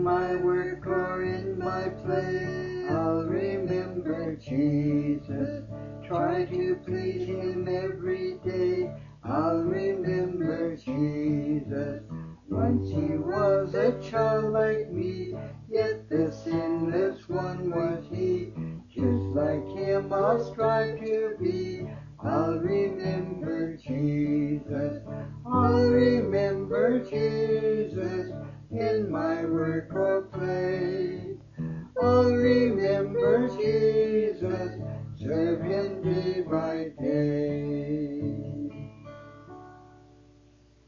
my work or in my play, I'll remember Jesus. Try to please him every day. I'll remember Jesus. Once he was a child like me, yet the sinless one was he. Just like him I'll strive to be. I'll remember Jesus. I'll remember Jesus in my work or play.